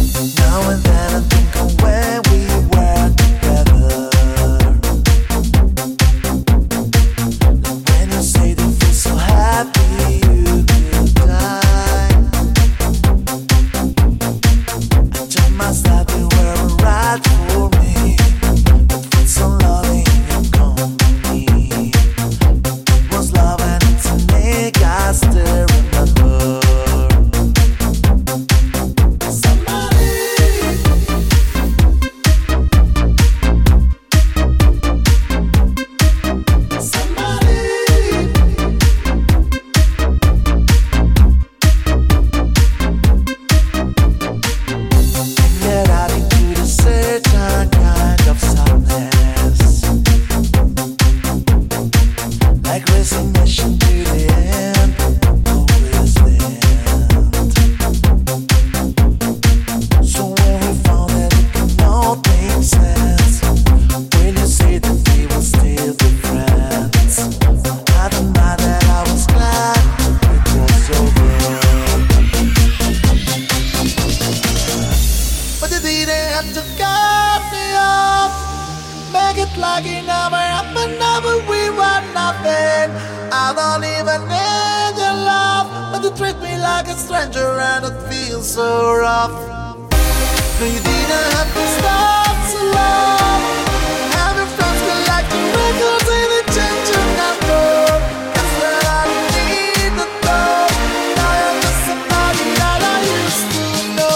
Now and then I think of when we were together. And when you say that you feel so happy you could die, I tell myself you were right for me, but with some loving in your company. It was love and it's a make I still remember. Like resignation to the end, always end. So when we found that it could not make sense, when you say that we will still be friends, I don't mind that I was glad it was over. But you didn't have to cut me off, make it like it never happened, never we were nothing. I don't even need your love, but you treat me like a stranger and it feels so rough. No, you didn't have to stop so long. Have your friends collect the records and they change your number. Guess that I need to know. Now you're just somebody that I used to know.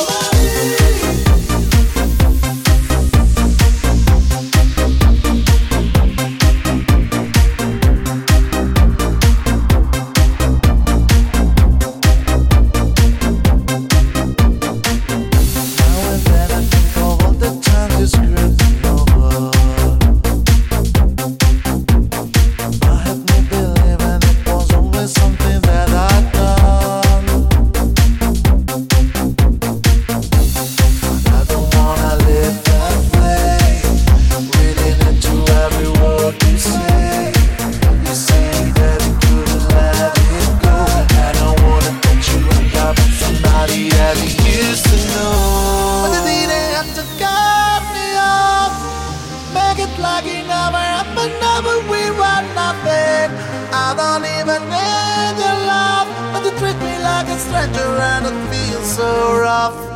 Like it never happened, never we were nothing. I don't even need your love, but you treat me like a stranger and it feels so rough.